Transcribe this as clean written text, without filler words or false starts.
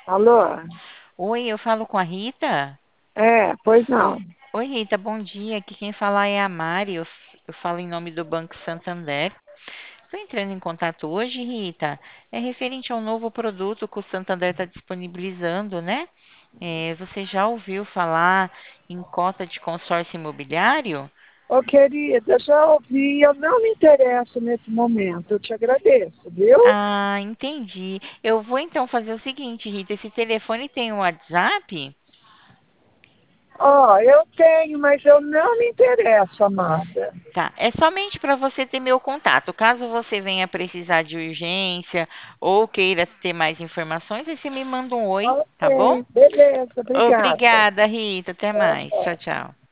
Alô? Oi, eu falo com a Rita? Pois Ô- não. Oi, Rita, bom dia. Aqui quem fala é a Mari. Eu falo em nome do Banco Santander. Estou entrando em contato hoje, Rita. É referente ao novo produto que o Santander está disponibilizando, né? Você já ouviu falar em cota de consórcio imobiliário? Ô, querida, já ouvi, eu não me interesso nesse momento, eu te agradeço, viu? Ah, entendi. Eu vou então fazer o seguinte, Rita. Esse telefone tem um WhatsApp? Ó, eu tenho, mas eu não me interesso, amada. Tá, é somente para você ter meu contato. Caso você venha precisar de urgência ou queira ter mais informações, aí você me manda um oi, tá bom? Ok, beleza, obrigada. Obrigada, Rita. Até Tchau, mais. tchau. Tchau, tchau.